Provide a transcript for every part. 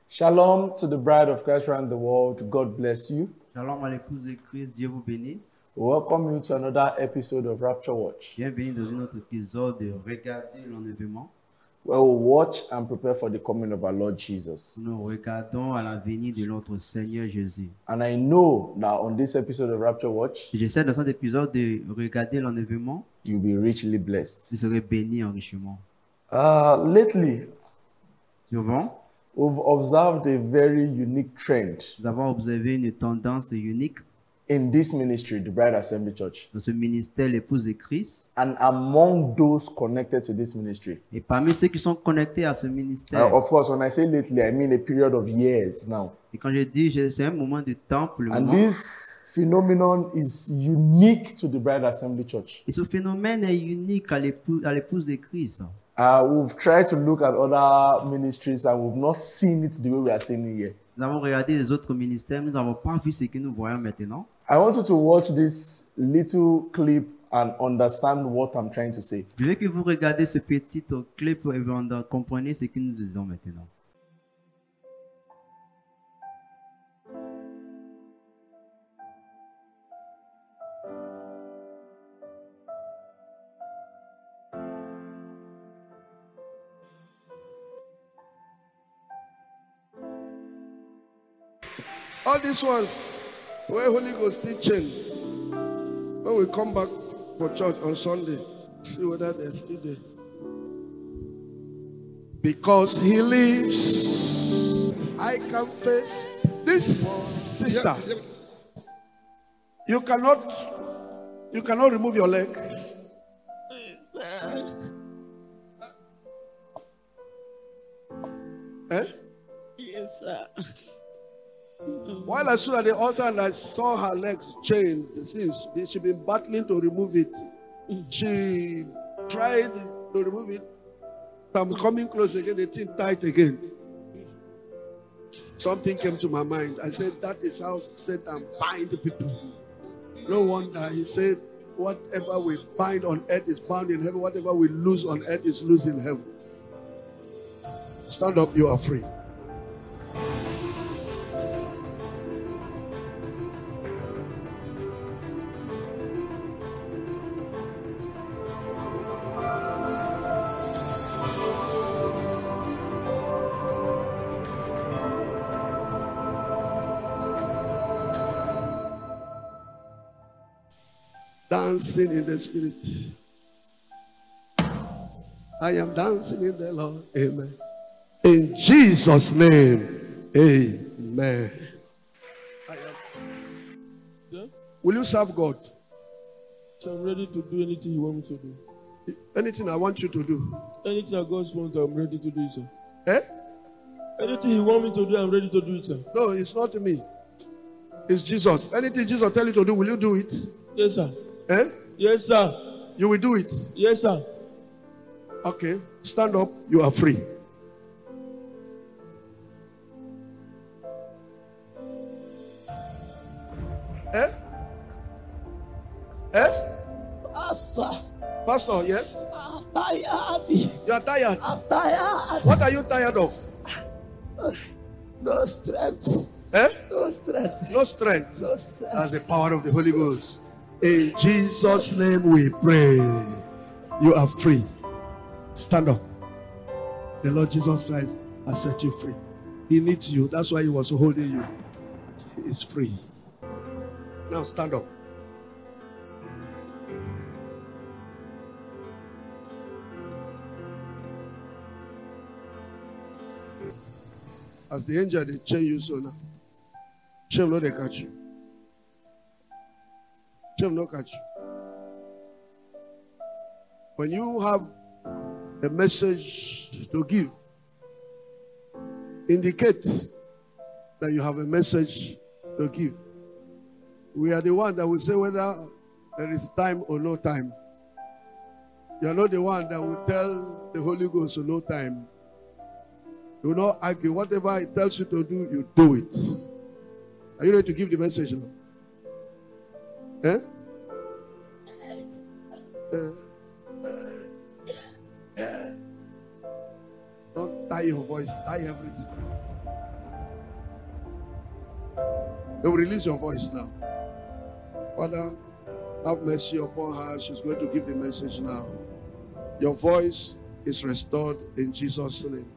Shalom to the bride of Christ around the world. God bless you. Shalom à l'épouse de Christ, Dieu vous bénisse. We welcome you to another episode of Rapture Watch, Bienvenue dans un autre épisode de Regarder l'enlèvement. where we watch and prepare for the coming of our Lord Jesus. Nous regardons à la venue de notre Seigneur Jésus. And I know that on this episode of Rapture Watch, J'essaie dans cet épisode de Regarder l'enlèvement. you'll be richly Vous blessed. serez bénis en richement. Lately, Souvent, we've observed a very unique trend nous avons observé une tendance unique in this ministry, the Bride Assembly Church, dans ce ministère, l'épouse de Christ. and among those connected to this ministry. Et parmi ceux qui sont connectés à ce ministère, Of course, when I say lately, I mean a period of years now. et quand je dis c'est un moment de temps pour le And moment, this phenomenon is unique to the Bride Assembly Church. et ce phénomène est unique à l'épouse de Christ. We've tried to look at other ministries and we've not seen it the way we are seeing it here. Nous avons regardé les autres ministères, nous n'avons pas vu ce que nous voyons maintenant. I want you to watch this little clip and understand what I'm trying to say. Je veux que vous regardez ce petit clip et vous comprenez ce que nous disons maintenant. All these ones where Holy Ghost teaching, when we come back for church on Sunday, see whether they're still there. Because he lives, I can face this sister. You cannot remove your leg. Eh? Yes, sir. While I stood at the altar and I saw her legs chained, since she'd been battling to remove it, she tried to remove it. I'm coming close again, the thing tight again. Something came to my mind. I said, that is how Satan binds people. No wonder he said, whatever we bind on earth is bound in heaven, whatever we lose on earth is loose in heaven. Stand up, you are free. Dancing in the spirit. I am dancing in the Lord. Amen. In Jesus' name. Amen. Will you serve God? So I'm ready to do anything you want me to do. Anything I want you to do. Anything that God wants, I'm ready to do it, sir. Eh? Anything He wants me to do, I'm ready to do it, sir. No, it's not me. It's Jesus. Anything Jesus tell you to do, will you do it? Yes, sir. Eh? Yes, sir. You will do it. Yes, sir. Okay. Stand up. You are free. Eh? Eh? Pastor, yes? I'm tired. You are tired. I'm tired. What are you tired of? No strength. Eh? No strength. No strength. No strength. That's the power of the Holy Ghost. In Jesus' name we pray. You are free. Stand up. The Lord Jesus Christ has set you free. He needs you. That's why he was holding you. He is free. Now stand up. As the angel, they chain you so now. Shame not they catch you. Shame not catch you. When you have a message to give, indicate that you have a message to give. We are the one that will say whether there is time or no time. You are not the one that will tell the Holy Ghost no time. You will not argue. Whatever it tells you to do, you do it. Are you ready to give the message now? Eh? Don't tie your voice, tie everything. They will release your voice now. Father, have mercy upon her. She's going to give the message now. Your voice is restored in Jesus' name.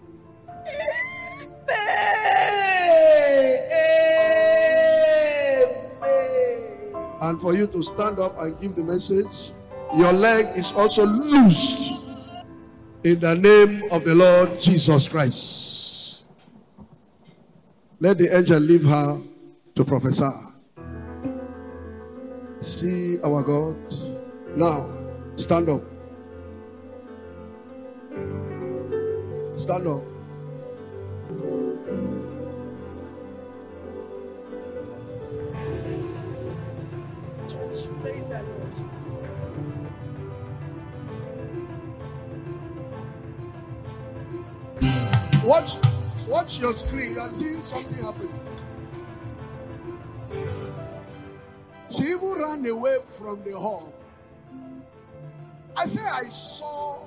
And for you to stand up and give the message, your leg is also loosed in the name of the Lord Jesus Christ. Let the angel leave her to prophesy. See our God. Now, stand up. Stand up. Praise the Lord. Watch your screen. You are seeing something happen. She even ran away from the hall. I said I saw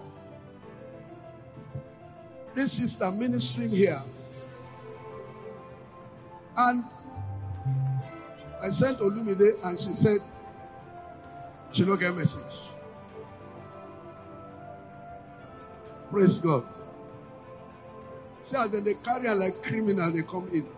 this sister ministering here. And I sent Olumide and she said she don't get a message. Praise God. See, as they carry her like criminal, they come in.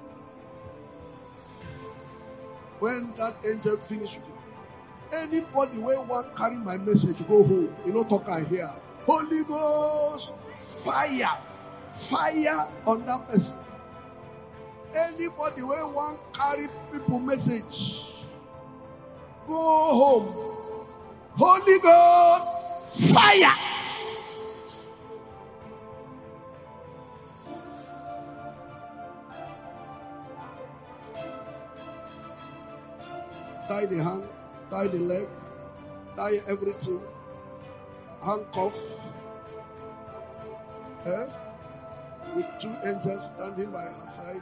When that angel finished with you, anybody where want carry my message, go home. You know, talk and hear. Holy Ghost, fire on that person. Anybody where want carry people message, go home. Holy Ghost, fire. Tie the hand, tie the leg, tie everything, handcuff, with two angels standing by her side.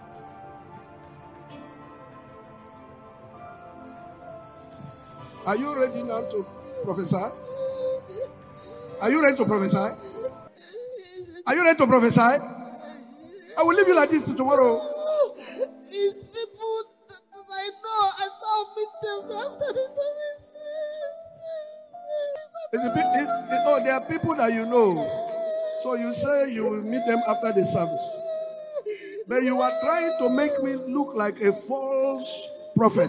Are you ready now to prophesy? Are you ready to prophesy? Are you ready to prophesy? I will leave you like this till tomorrow. It's people that I know. I saw meet them after the service. Oh, there are people that you know. So you say you will meet them after the service. But you are trying to make me look like a false prophet.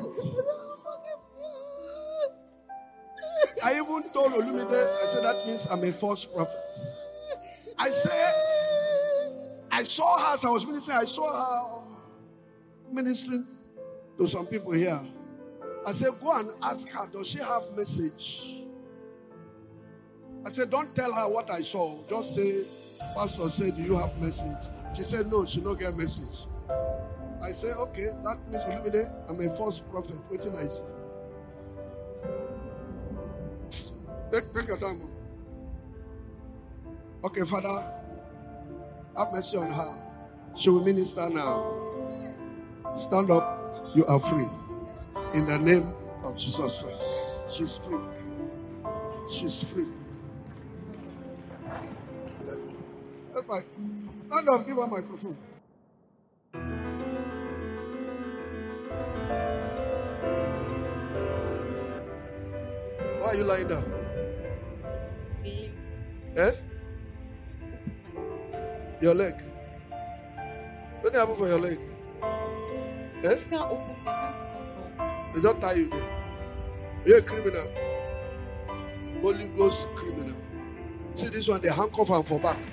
I even told Olumide, I said that means I'm a false prophet. I said, I saw her as I was ministering, I saw her ministering to some people here. I said, go and ask her, does she have message? I said, don't tell her what I saw. Just say, Pastor said, do you have message? She said, no, she don't get message. I said, okay, that means Olumide, I'm a false prophet. What did I say? Take your time. Okay, Father, have mercy on her. She will minister now. Stand up. You are free. In the name of Jesus Christ. She's free. She's free. Stand up. Give her a microphone. Why are you lying down? Eh? Your leg. What happened for your leg? Eh? They don't tie you there. You're a criminal. Holy Ghost criminal. See this one, they handcuff him for back.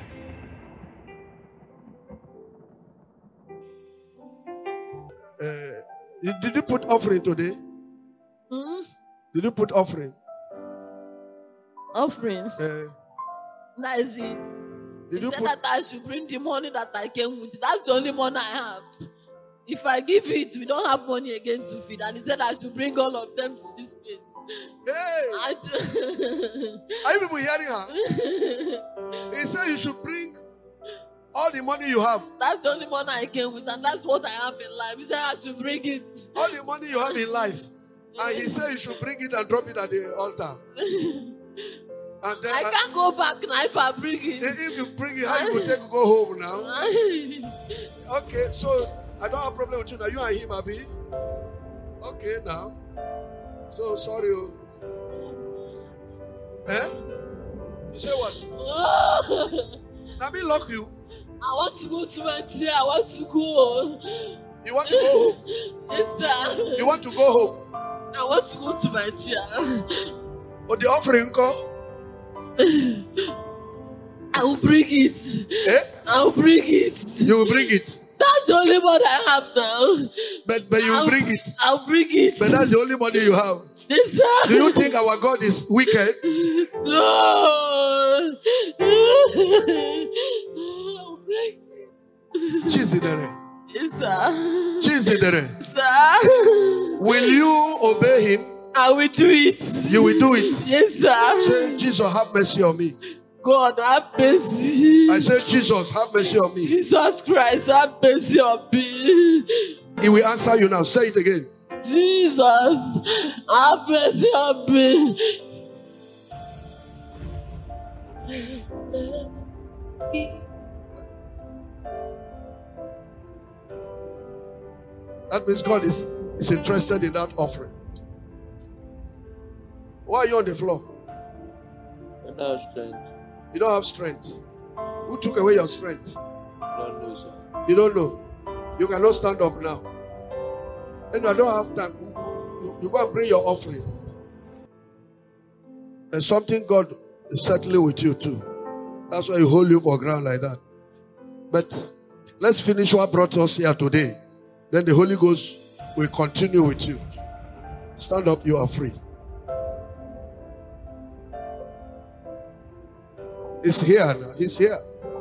Did you put offering today? Did you put offering? Offering. That is it. Did He you said put? that I should bring the money that I came with. That's the only money I have. If I give it, we don't have money again to feed. And he said I should bring all of them to this place. Hey! Are you people hearing her? He said you should bring all the money you have. That's the only money I came with, and that's what I have in life. He said I should bring it. All the money you have in life. And he said you should bring it and drop it at the altar. And then I can't go back now if I bring it. if you bring it, how you will take go home now? Okay, so I don't have a problem with you now. You and him, Abi. Okay, now. So sorry. Oh. Eh? You say what? Now me lock you. I want to go to my chair. I want to go. You want to go home? Yes, sir. You want to go home? I want to go to my chair. Or the offering call? I will bring it. Eh? I will bring it. You will bring it. That's the only money I have now. But you will bring it. I'll bring it. But that's the only money you have. Yes, sir. Do you think our God is wicked? No. I'll bring it. Chizidere. Yes, sir. Chizidere. Sir. Will you obey him? I will do it. You will do it. Yes, sir. Say, Jesus, have mercy on me. God, have mercy. I say, Jesus, have mercy on me. Jesus Christ, have mercy on me. He will answer you now. Say it again. Jesus, have mercy on me. That means God is interested in that offering. Why are you on the floor? I don't have strength. You don't have strength. Who took away your strength? I don't know, sir. You don't know. You cannot stand up now. And I don't have time. You go and bring your offering. And something God is settling with you too. That's why He hold you for ground like that. But let's finish what brought us here today. Then the Holy Ghost will continue with you. Stand up, you are free. He's here now. He's here.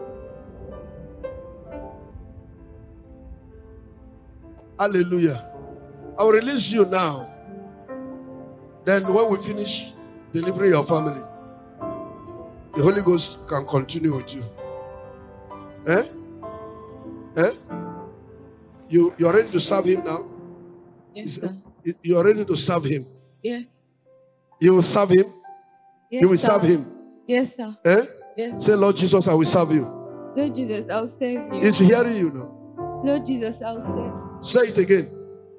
Hallelujah. I will release you now. Then when we finish delivering your family, the Holy Ghost can continue with you. Eh? Eh? You're ready to serve Him now? Yes, sir. You're ready to serve Him? Yes. You will serve Him? Yes, You will sir. serve Him? Yes, sir. Eh? Yes. Say, Lord Jesus, I will serve you. Lord Jesus, I'll serve you. He's hearing you now. Lord Jesus, I'll serve. Say it again.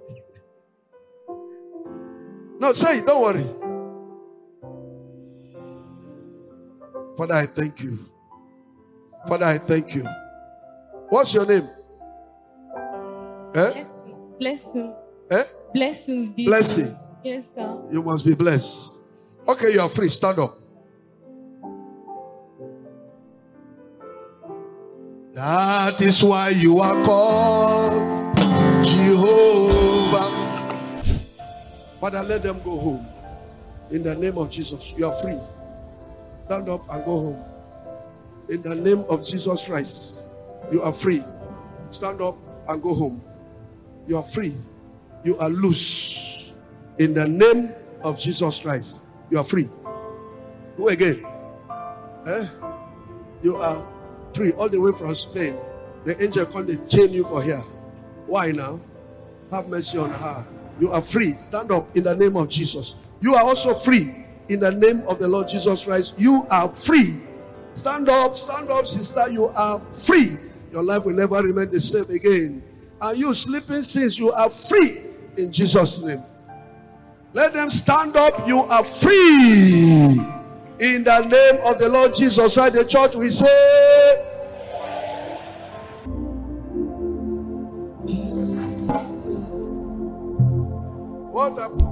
No, say it. Don't worry. Father, I thank you. Father, I thank you. What's your name? Eh? Bless him. Eh? Bless him. Blessing. Yes, sir. You must be blessed. Okay, you are free. Stand up. That is why you are called Jehovah. Father, let them go home. In the name of Jesus, you are free. Stand up and go home. In the name of Jesus Christ, you are free. Stand up and go home. You are free. You are loose. In the name of Jesus Christ, you are free. Who again? Eh? You are free all the way from Spain. The angel come to chain you for here. Why now? Have mercy on her. You are free. Stand up in the name of Jesus. You are also free in the name of the Lord Jesus Christ. You are free. Stand up, sister. You are free. Your life will never remain the same again. And you sleeping sins, you are free in Jesus' name. Let them stand up. You are free in the name of the Lord Jesus Christ. The church will say, what happened?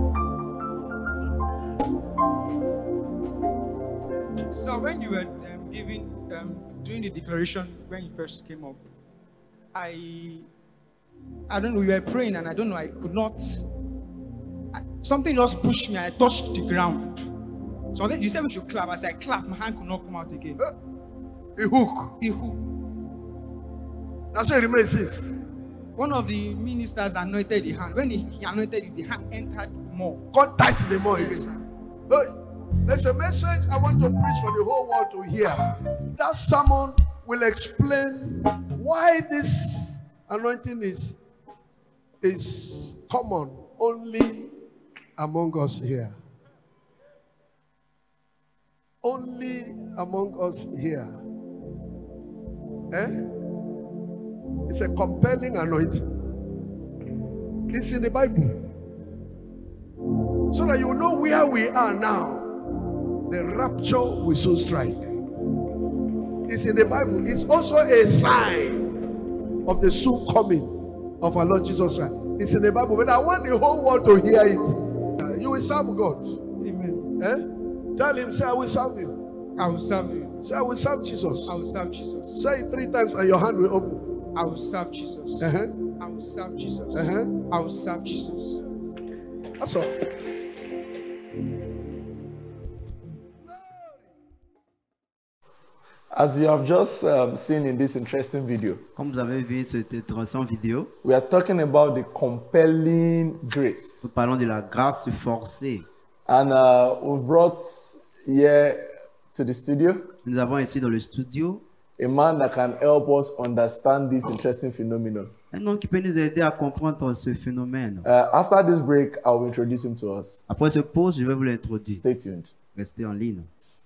So when you were doing the declaration when you first came up, I don't know, you were praying and I don't know, I could not. Something just pushed me. I touched the ground. So then you said we should clap. As I clapped, my hand could not come out again. A hook. A hook. That's why it remains since. One of the ministers anointed the hand. When he anointed it, the hand entered more. God tighten the more Yes, again. Hey, there's a message I want to preach for the whole world to hear. That sermon will explain why this anointing is common only among us here. Only among us here. Eh? It's a compelling anointing. It's in the Bible. So that you know where we are now. The rapture will soon strike. It's in the Bible. It's also a sign of the soon coming of our Lord Jesus Christ. It's in the Bible. But I want the whole world to hear it. You will serve God. Amen. Tell him, say, I will serve him. I will serve you. Say, I will serve Jesus. I will serve Jesus. Say it 3 times and your hand will open. I will serve Jesus. Uh-huh. I will serve Jesus. Uh-huh. I will serve Jesus. That's all. As you have just seen in this interesting video, Comme vous avez vu cette intéressante vidéo, we are talking about the compelling grace. nous parlons de la grâce forcée. And we've brought here to the studio Nous avons ici dans le studio a man that can help us understand this interesting phenomenon. un homme qui peut nous aider à comprendre ce phénomène. After this break, I will introduce him to us. Après ce pause, je vais vous l'introduire. Stay tuned. Restez en ligne.